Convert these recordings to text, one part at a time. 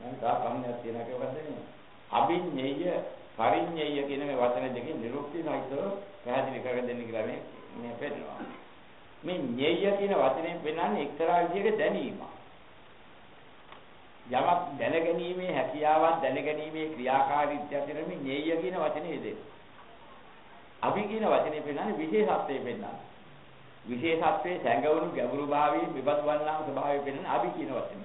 දැන් තා කම්යක් තියෙනවා කියලා වචනේ. අභිඤ්ඤය පරිඤ්ඤය කියන මේ වචන දෙකේ නිරුක්තියයිතව පැහැදිලි කරගෙන දෙන්න කියලා මේ පෙන්නනවා. මේ ඤෙය කියන වචනේ පෙන්නන්නේ එක්තරා විදිහක දැනීමක්. යමක් දැනගැනීමේ හැකියාවක් දැනගැනීමේ ක්‍රියාකාරීත්වය කියන මේ ඤෙය කියන වචනේ දෙන්නේ. අභි කියන වචනේ පෙන්නන්නේ විශේෂත්වයේ පෙන්නන්නේ. විශේෂත්වයේ සැඟවුණු ගැඹුරු භාවයේ විපත් වන්නා ස්වභාවය පෙන්නන අභි කියන වචනේ.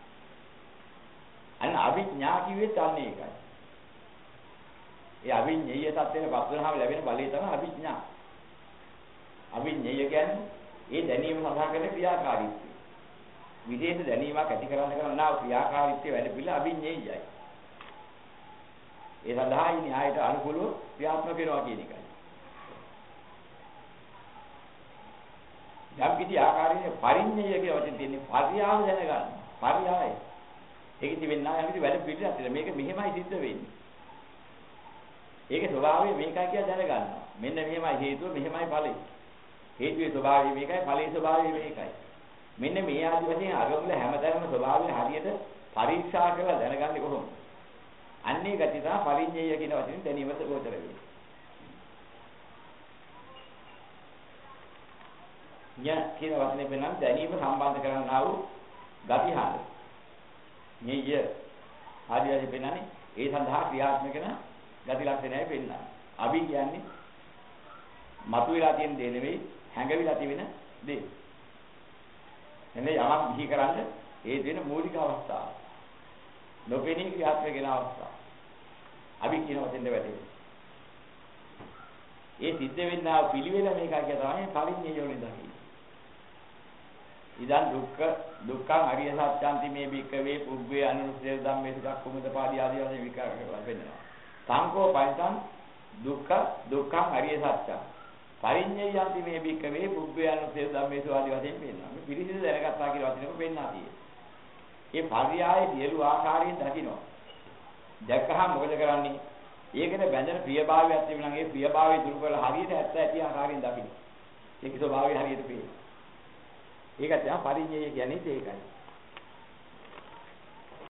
අන්න අභිඥා කිව්වෙත් අන්නේ ඒකයි. ඒ අභිඤ්ඤය තත්ත්වයට පත් වෙනහම ලැබෙන බලය තමයි අභිඥා. අභිඤ්ඤය කියන්නේ ඒ දැනීම සඳහා කරන ක්‍රියාකාරීත්වය. විශේෂ දැනීමක් ඇති කරන්නා ක්‍රියාකාරීත්වය වැඩ පිළිවෙල අභිඤ්ඤයයි. ඒ සඳහා මේ න්‍යායට අනුකූලව ක්‍රියාත්මක වෙනවා කියන එකයි. යම් කිසි ආකාරයේ පරිඤ්ඤය කියන වචනේ තියෙන්නේ පරියාව දැනගන්න. පරියාය. ඒක තිබෙන්නේ නැහැ යම් කිසි වැඩ පිළිවෙලක් තියෙන. මේක මෙහෙමයි සිද්ධ වෙන්නේ. ඒකේ ස්වභාවය මේකයි කියලා දැනගන්නවා. මෙන්න මෙහෙමයි හේතුව මෙහෙමයි ඵලය. හේතුවේ ස්වභාවය මේකයි ඵලයේ ස්වභාවය මේකයි. මෙන්න මේ ආදි වශයෙන් අරමුණ හැමදාම ස්වභාවය හරියට පරීක්ෂා කරලා දැනගන්නේ කොහොමද? අන්නේ ගති තමයි පරිඤ්ඤය කියන වචනේ දැනීමට ගෝචර වෙන්නේ. ඤ කියන වචනේ වෙනනම් දැනීම සම්බන්ධ කරන්නා වූ ගති හඳ. ඤය ආදිවාසී පෙන්නන්නේ ඒ සඳහා ක්‍රියාත්මක වෙන ගති ලක්ෂණයයි පෙන්නන්නේ. අභි කියන්නේ මතුවලා තියෙන දේ නෙවෙයි හැඟවිලා තියෙන දේ. එන්නේ යමක් බිහි කරන්න ඒ දෙන මූලික අවස්ථාව. නොපෙනී ක්‍රියාත්මක වෙන අවස්ථාව. අභි කියන වචෙන්ද වැටෙන්නේ. ඒ සිද්ධ වෙන්නා පිළිවෙල මේකයි කියලා තමයි පරිඤ්ඤය වලින් දකින්නේ. ඉදන් දුක්ඛං අරිය සත්‍යන්ති මේ බික්කවේ පුබ්බේ අනුරුද්ධේ ධම්මේ සුඛමුද පාදී ආදී වශයෙන් විකාර කරලා වෙනවා. සංකෝ පයිතං දුක්ඛං අරිය සත්‍යං පරිඤ්ඤයන්ති මේ බික්කවේ පුබ්බේ අනුරුද්ධේ ධම්මේ සුආදී වශයෙන් පෙන්නනවා. මේ පිළිසිඳ දැනගත්තා කියලා වචනක පෙන්නනා තියෙන්නේ. ඒ පරියායේ සියලු ආකාරයෙන් දකිනවා. දැක්කහම මොකද කරන්නේ? ඒකේ බැඳෙන ප්‍රියභාවයක් තිබුණා නම් ඒ ප්‍රියභාවය දුරු කරලා හරියට ඇත්ත ඇති ආකාරයෙන් දකින්න. ඒකේ ස්වභාවය හරියට පේනවා. ඒක තමයි පරිඤ්ඤය කියන්නේ ඒකයි.